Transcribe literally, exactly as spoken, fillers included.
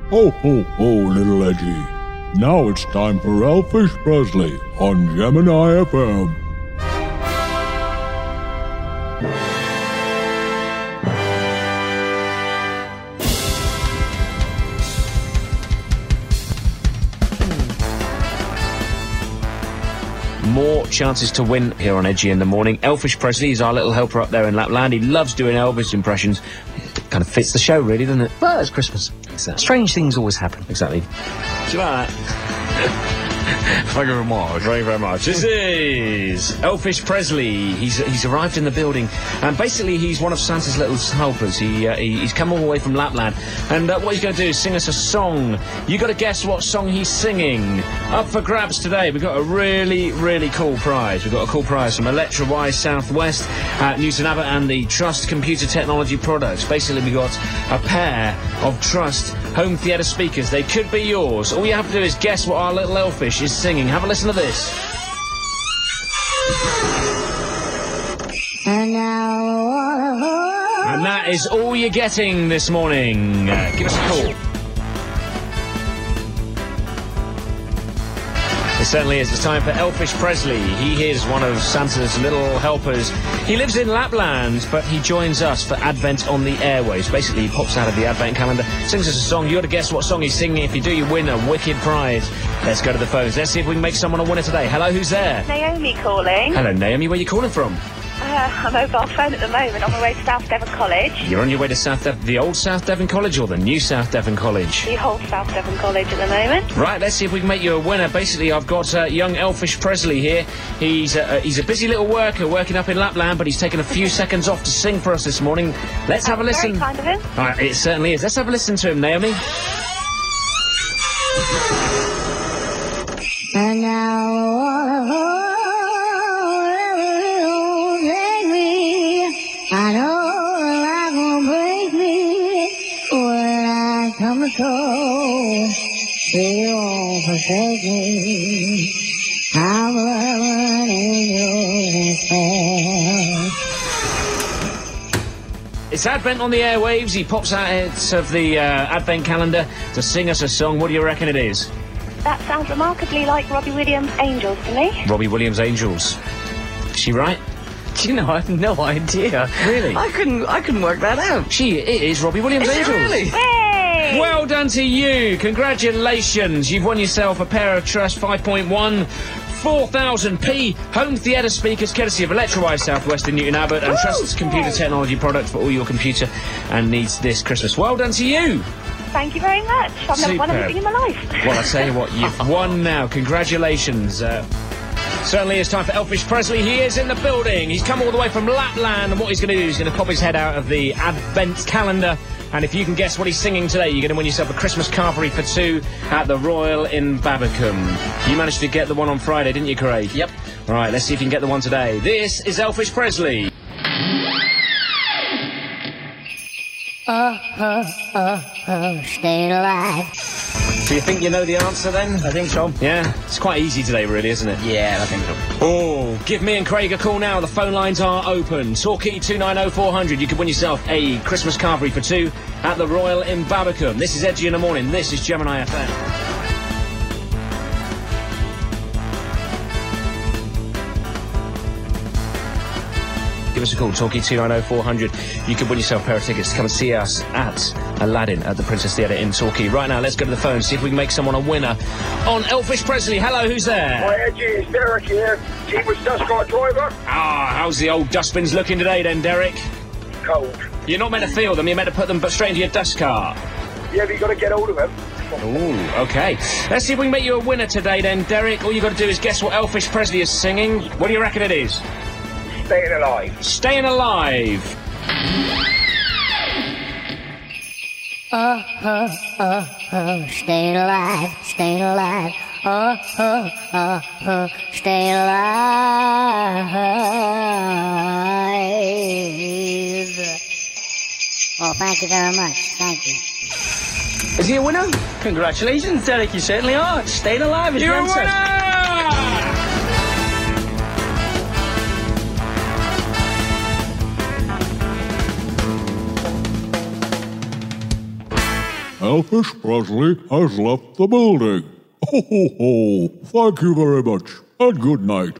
Ho, ho, ho, little Edgy. Now it's time for Elvis Presley on Gemini F M. More chances to win here on Edgy in the Morning. Elvis Presley is our little helper up there in Lapland. He loves doing Elvis impressions. It kind of fits the show, really, doesn't it? Well, it's Christmas. Exactly. Strange things always happen. Exactly. Do you like that? Thank you very much. Thank you very much. This is Elvis Presley. He's he's arrived in the building, and basically he's one of Santa's little helpers. He, uh, he he's come all the way from Lapland, and uh, what he's going to do is sing us a song. You got to guess what song he's singing. Up for grabs today. We've got a really really cool prize. We've got a cool prize from Electrawise Southwest, uh, Newton Abbot, and the Trust Computer Technology products. Basically, we got a pair of Trust home theatre speakers. They could be yours. All you have to do is guess what our little elfish is singing. Have a listen to this. And now, And that is all you're getting this morning. Uh, give us a call. It certainly is. It's time for Elvis Presley. He is one of Santa's little helpers. He lives in Lapland, but he joins us for Advent on the airwaves. Basically, he pops out of the Advent calendar, sings us a song. You got to guess what song he's singing. If you do, you win a wicked prize. Let's go to the phones. Let's see if we can make someone a winner today. Hello, who's there? Naomi calling. Hello, Naomi. Where are you calling from? Uh, a mobile phone at the moment, on my way to South Devon College. You're on your way to South Devon, the old South Devon College or the new South Devon College? The old South Devon College at the moment. Right, let's see if we can make you a winner. Basically, I've got uh, young Elvis Presley here. He's uh, he's a busy little worker working up in Lapland, but he's taken a few seconds off to sing for us this morning. Let's have a listen. Very kind of him. All right, it certainly is. Let's have a listen to him, Naomi. and now, I know life won't break me when I come to go. They won't forsake me. I'm loving angels and It's Advent on the airwaves. He pops out of the uh, Advent calendar to sing us a song. What do you reckon it is? That sounds remarkably like Robbie Williams' Angels to me. Robbie Williams' Angels. Is she right? Do you know, I have no idea. Really? I couldn't, I couldn't work that out. She it is Robbie Williams' Is it Angels. really? Hey! Well done to you. Congratulations. You've won yourself a pair of Trust five point one four thousand p home theatre speakers courtesy of Electrawise Southwest in Newton Abbot and Trust's computer technology products for all your computer and needs this Christmas. Well done to you. Thank you very much. I've never won Superb. anything in my life. Well, I tell you what, you've won now. Congratulations. Uh, certainly it's time for Elvis Presley. He is in the building. He's come all the way from Lapland, and what he's going to do is he's going to pop his head out of the Advent calendar. And if you can guess what he's singing today, you're going to win yourself a Christmas carvery for two at the Royal in Babbacombe. You managed to get the one on Friday, didn't you, Craig? Yep. All right, let's see if you can get the one today. This is Elvis Presley. oh, oh, oh, oh, staying alive. Do you think you know the answer then? I think so. Yeah? It's quite easy today, really, isn't it? Yeah, I think so. Oh, give me and Craig a call now. The phone lines are open. Torquay two nine oh four hundred. You could win yourself a Christmas carvery for two at the Royal in Babbacombe. This is Edgy in the Morning. This is Gemini F M. Give us a call, Torquay two nine oh four hundred. You could win yourself a pair of tickets to come and see us at Aladdin at the Princess Theatre in Torquay. Right now, let's go to the phone, see if we can make someone a winner on Elvis Presley. Hello, who's there? Hi, Edgy, it's Derek here. Cheapest dust cart driver. Ah, how's the old dustbins looking today then, Derek? Cold. You're not meant to feel them, you're meant to put them straight into your dust cart. Yeah, but you got to get hold of them. Ooh, okay. Let's see if we can make you a winner today then, Derek. All you got to do is guess what Elvis Presley is singing. What do you reckon it is? Staying alive. Staying Alive. Oh, oh, oh, oh, staying alive, staying alive. Oh, oh, oh, oh, staying alive. Well, thank you very much. Thank you. Is he a winner? Congratulations, Derek. You certainly are. Staying alive is You're your a answer. winner! Elvis Presley has left the building. Ho, ho, ho. Thank you very much, and good night.